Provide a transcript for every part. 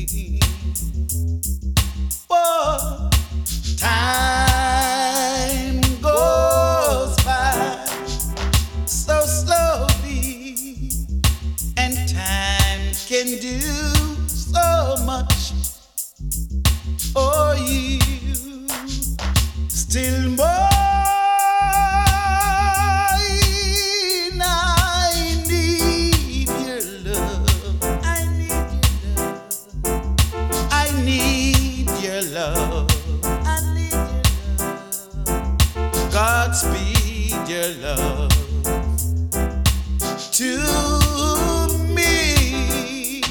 Whoa, time goes by so slowly, and time can do so much for you. Still more, I need your love. I need your love. I need your love. I need your love. Godspeed your love to me.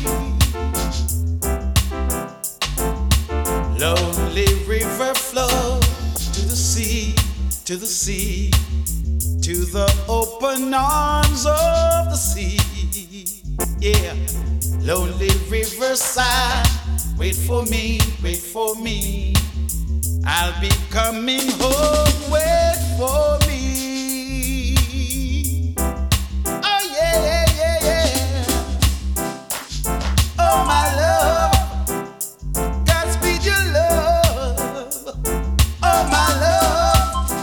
Lonely river flow to the sea, to the sea, to the open arms of the sea. Yeah, lonely riverside, wait for me, wait for me. I'll be coming home, wait for me. Oh yeah, yeah, yeah. Oh my love, Godspeed your love. Oh my love.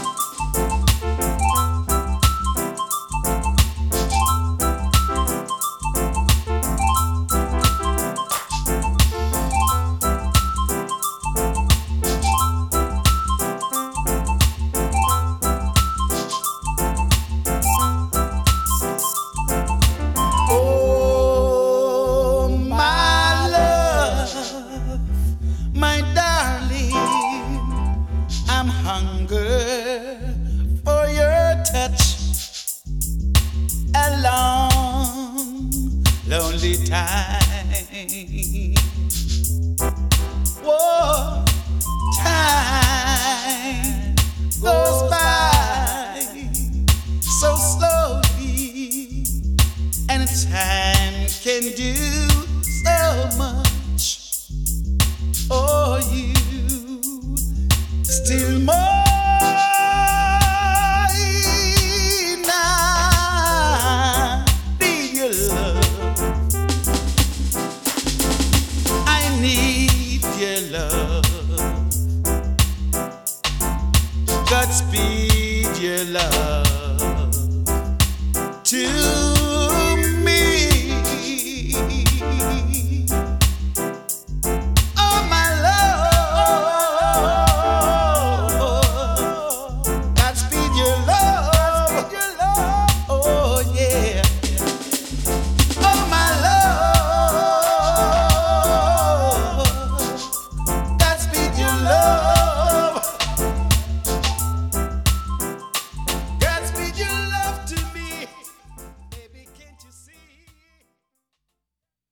Oh my love, my darling, I'm hunger for your touch. A long, lonely time. Whoa, time goes by so slowly, and time can do